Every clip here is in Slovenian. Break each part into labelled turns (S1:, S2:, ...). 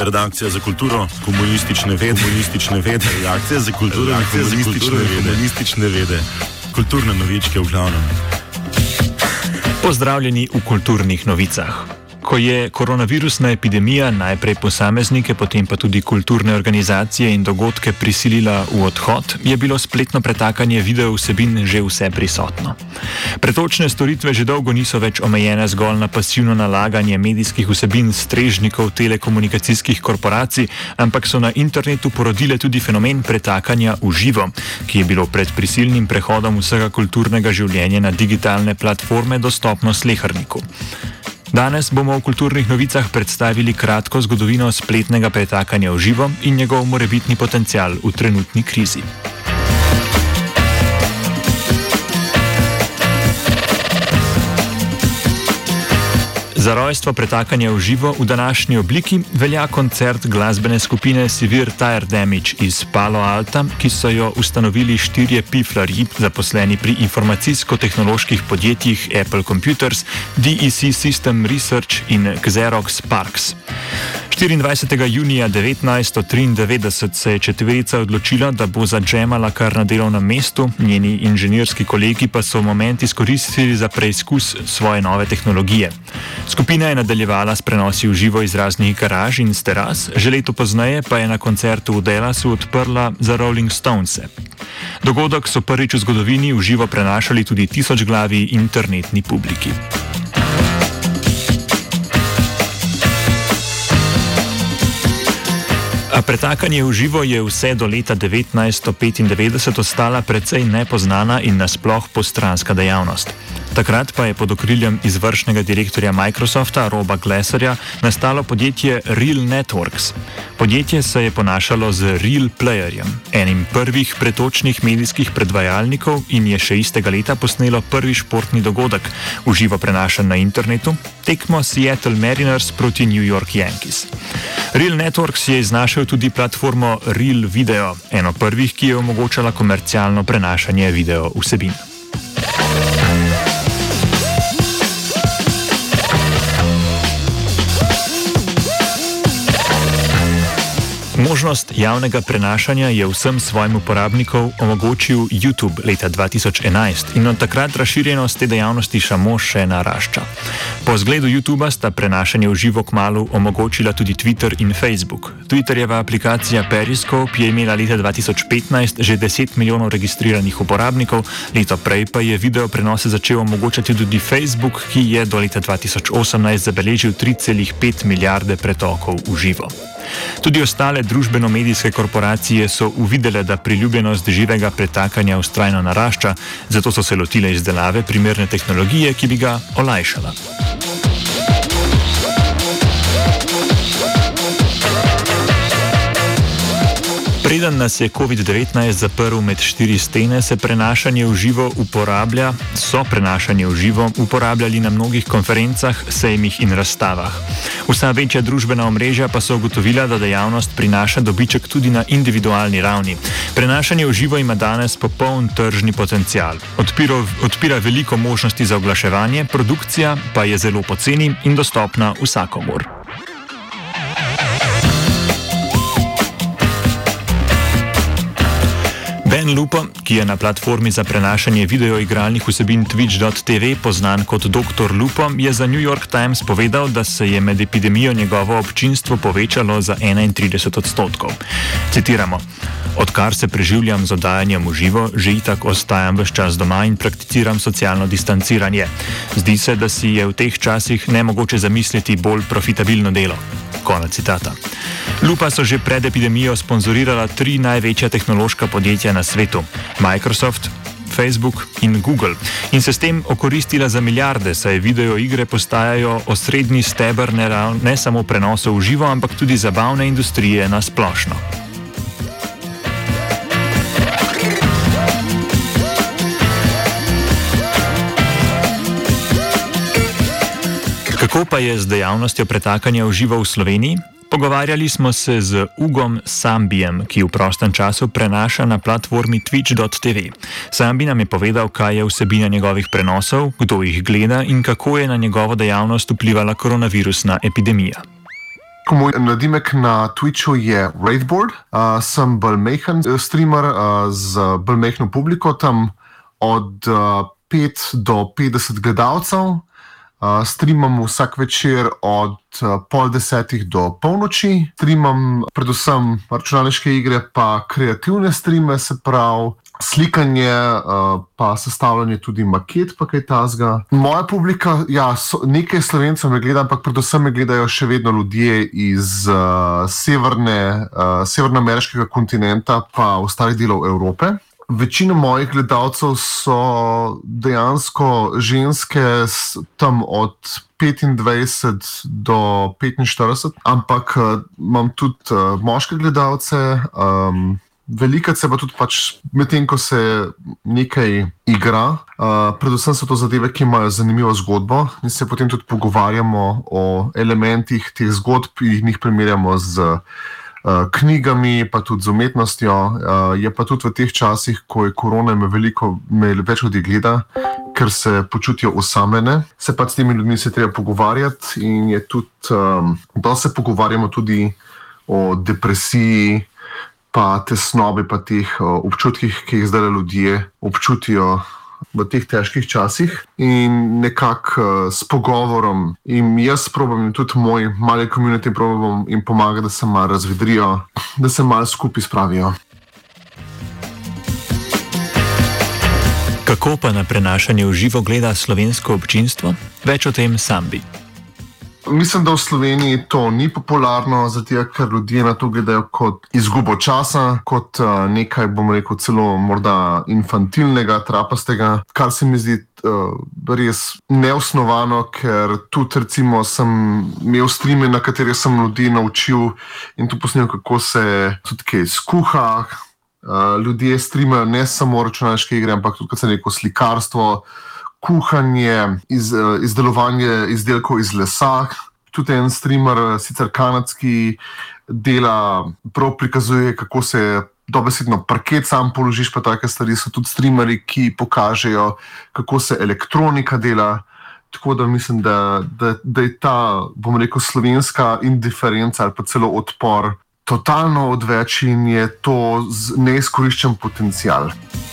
S1: redakcija za kulturo, komunistične vede, redakcija za kulturo, komunistične vede, kulturne novičke v glavnem.
S2: Pozdravljeni v kulturnih novicah. Ko je koronavirusna epidemija najprej posameznike, potem pa tudi kulturne organizacije in dogodke prisilila v odhod, je bilo spletno pretakanje video vsebin že vse prisotno. Pretočne storitve že dolgo niso več omejene zgolj na pasivno nalaganje medijskih vsebin strežnikov telekomunikacijskih korporacij, ampak so na internetu porodile tudi fenomen pretakanja v živo, ki je bilo pred prisilnim prehodom vsega kulturnega življenja na digitalne platforme dostopno sleherniku. Danes bomo v kulturnih novicah predstavili kratko zgodovino spletnega pretakanja v živo in njegov morebitni potencial v trenutni krizi. Za rojstvo pretakanja v živo v današnji obliki velja koncert glasbene skupine Severe Tire Damage iz Palo Alta, ki so jo ustanovili 4 piflarji, zaposleni pri informacijsko-tehnoloških podjetjih Apple Computers, DEC System Research in Xerox Parks. 24. junija 1993 se je četverica odločila, da bo zadžemala kar na delovnem mestu, njeni inženirski kolegi pa so moment izkoristili za preizkus svoje nove tehnologije. Skupina je nadaljevala s prenosi v živo iz raznih garaž in s teras, že leto pozneje pa je na koncertu v Dallasu odprla za Rolling Stones. Dogodek so prvič v zgodovini v živo prenašali tudi tisočglavi internetni publiki. A pretakanje v živo je vse do leta 1995 ostala precej nepoznana in nasploh postranska dejavnost. Takrat pa je pod okriljem izvršnega direktorja Microsofta Roba Glaserja nastalo podjetje Real Networks. Podjetje se je ponašalo z Real Playerjem, enim prvih pretočnih medijskih predvajalnikov, in je še istega leta posnelo prvi športni dogodek, v živo prenašan na internetu, tekmo Seattle Mariners proti New York Yankees. Real Networks je iznašel tudi platformo Real Video, eno prvih, ki je omogočala komercialno prenašanje video vsebin. Možnost javnega prenašanja je vsem svojim uporabnikom omogočil YouTube leta 2011 in od takrat razširjenost te dejavnosti samo še narašča. Po zgledu YouTuba sta prenašanje v živo kmalu omogočila tudi Twitter in Facebook. Twitterjeva aplikacija Periscope je imela leta 2015 že 10 milijonov registriranih uporabnikov, leto prej pa je video prenose začel omogočati tudi Facebook, ki je do leta 2018 zabeležil 3,5 milijarde pretokov v živo. Tudi ostale družbeno-medijske korporacije so uvidele, da priljubljenost živega pretakanja vztrajno narašča, zato so se lotile izdelave primerne tehnologije, ki bi ga olajšala. Preden nas je COVID-19 zaprl med 4 stene, so prenašanje v živo uporabljali na mnogih konferencah, sejmih in razstavah. Vsa večja družbena omrežja pa so ugotovila, da dejavnost prinaša dobiček tudi na individualni ravni. Prenašanje v živo ima danes popoln tržni potencial. Odpira veliko možnosti za oglaševanje, produkcija pa je zelo poceni in dostopna vsakomur. Ben Lupo, ki je na platformi za prenašanje videoigralnih vsebin Twitch.tv poznan kot Dr. Lupo, je za New York Times povedal, da se je med epidemijo njegovo občinstvo povečalo za 31%. Citiramo: "Odkar se preživljam z oddajanjem v živo, že itak ostajam ves čas doma in prakticiram socialno distanciranje. Zdi se, da si je v teh časih nemogoče zamisliti bolj profitabilno delo." Konec citata. Lupa so že pred epidemijo sponzorirala 3 največja tehnološka podjetja na svetu: Microsoft, Facebook in Google, in se s tem okoristila za milijarde, saj videoigre postajajo osrednji steber ne samo prenosov v živo, ampak tudi zabavne industrije na splošno. Kako pa je z dejavnostjo pretakanja v živo v Sloveniji? Pogovarjali smo se z Ugom Sambijem, ki v prostem času prenaša na platformi Twitch.tv. Sambi nam je povedal, kaj je vsebina njegovih prenosov, kdo jih gleda in kako je na njegovo dejavnost vplivala koronavirusna epidemija.
S3: Moj nadimek na Twitchu je Wraithboard. Sem bolj majhen streamer z bolj majhno publiko, tam od 5 do 50 gledalcev. Streamam vsak večer od 9:30 do polnoči. Streamam predvsem računalniške igre, pa kreativne streame, se pravi slikanje, pa sestavljanje tudi maket, pa kaj takega. Moja publika, nekaj Slovencev me gleda, ampak predvsem me gledajo še vedno ljudje iz severnoameriškega kontinenta, pa ostalih delov Evrope. Večina mojih gledalcev so dejansko ženske tam od 25 do 45, ampak imam tudi moške gledalce. Velikrat se pa tudi medtem, ko se nekaj igra, predvsem so to zadeve, ki imajo zanimivo zgodbo in se potem tudi pogovarjamo o elementih teh zgodb in jih primerjamo z knjigami, pa tudi z umetnostjo. Je pa tudi v teh časih, ko je korona, me več ljudi gleda, ker se počutijo osamljene. Se pa s temi ljudmi se treba pogovarjati in je tudi, da se pogovarjamo tudi o depresiji, pa tesnobi, pa teh občutkih, ki jih zdaj ljudje občutijo v teh težkih časih, in nekako s pogovorom in jaz probam in tudi moj mali community probam in pomaga, da se malo razvedrijo, da se malo skupaj spravijo.
S2: Kako pa na prenašanje v živo gleda slovensko občinstvo? Več o tem Sambi.
S3: Mislim, da v Sloveniji to ni popularno, zato ker ljudje na to gledajo kot izgubo časa, kot nekaj, bom rekel, celo morda infantilnega, trapastega, kar se mi zdi res neosnovano, ker tudi recimo sem imel streame, na katerih sem ljudi naučil in tu posnel, kako se tudi kaj skuha. Ljudje streamajo ne samo računalniške igre, ampak tudi, kot sem rekel, slikarstvo, kuhanje, izdelovanje izdelkov iz lesa. Tudi en streamer, sicer kanadski, prav prikazuje, kako se dobesedno parket sam položiš, pa take stvari. So tudi streamerji, ki pokažejo, kako se elektronika dela. Tako da mislim, da je ta, bom rekel, slovenska indiferenca ali pa celo odpor totalno odveč in je to neizkoriščen potencial.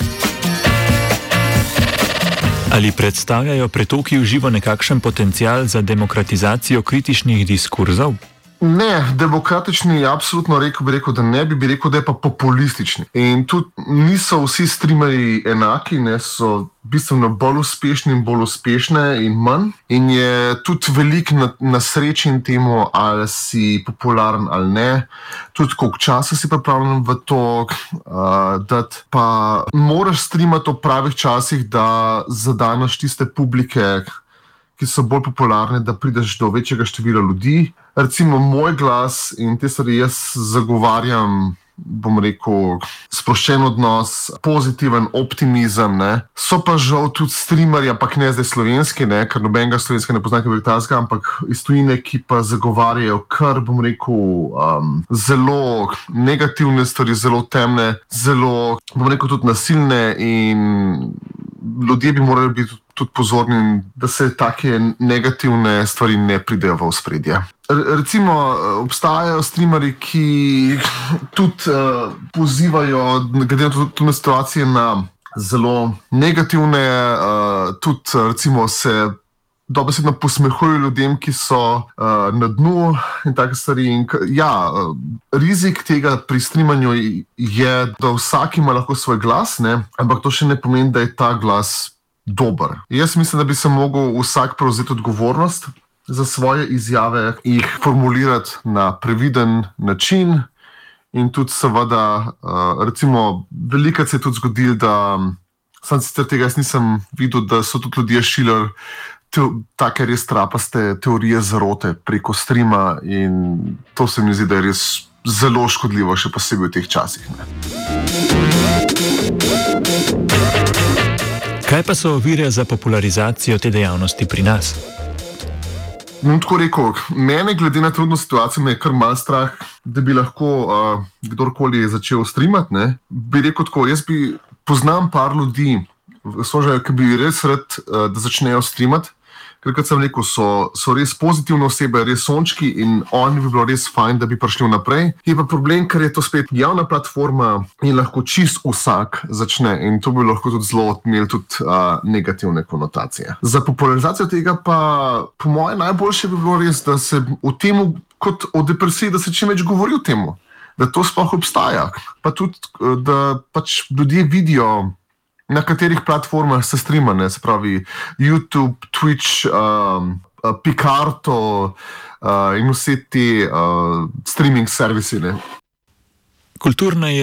S2: Ali predstavljajo pretoki v živo nekakšen potencial za demokratizacijo kritičnih diskurzov?
S3: Ne, demokratični absolutno bi rekel, da ne bi rekel, da je pa populistični. In tudi niso vsi streamerji enaki, ne, so bistveno bolj uspešni in bolj uspešne in manj. In je tudi veliko nasrečen temu, ali si popularen ali ne. Tudi koliko časa si pripravljen v to dati. Pa moraš streamati v pravih časih, da zadaneš tiste publike, ki so bolj popularne, da prideš do večjega števila ljudi. Recimo moj glas in te stvari jaz zagovarjam, bom rekel, sproščen odnos, pozitiven optimizem, ne. So pa žal tudi streamerji, ampak ne zdaj slovenski, ne, ker nobenega slovenska ne pozna, ampak iz tujine, ki pa zagovarjajo kar, bom rekel, zelo negativne stvari, zelo temne, zelo, bom rekel, tudi nasilne, in ljudje bi morali biti tudi pozorni, da se take negativne stvari ne pridejo v ospredje. Recimo, obstajajo streamerji, ki tudi pozivajo, glede na situacije, na zelo negativne, tudi recimo se dobesedno posmehujejo ljudem, ki so na dnu in take stvari. In rizik tega pri streamanju je, da vsak ima lahko svoj glas, ne, ampak to še ne pomeni, da je ta glas dober. Jaz mislim, da bi se mogel vsak prevzeti odgovornost za svoje izjave, jih formulirati na previden način in tudi seveda, recimo, velikokrat se je tudi zgodilo, da sam sicer tega jaz nisem videl, da so tudi ljudje širili take res trapaste teorije zarote preko streama, in to se mi zdi, da je res zelo škodljivo, še posebej v teh časih.
S2: Kaj pa so ovire za popularizacijo te dejavnosti pri nas?
S3: Tako rekel, mene glede na trudno situacijo me je kar malo strah, da bi lahko kdorkoli začel streamati, ne. Bi rekel tako, jaz poznam par ljudi, ki bi res rad, da začnejo streamati, ker kot sem rekel, so res pozitivne osebe, res sončki in oni bi bilo res fajn, da bi prišli naprej. Je pa problem, ker je to spet javna platforma in lahko čist vsak začne in to bi lahko tudi zelo imeli tudi negativne konotacije. Za popularizacijo tega pa po mojem najboljše bi bilo res, da se o tem, kot o depresiji, da se čim več govori o tem, da to sploh obstaja. Pa tudi, da pač ljudje vidijo, na katerih platformah se streama, ne, se pravi YouTube, Twitch, Picarto in vse te streaming servisi.
S2: Kulturna je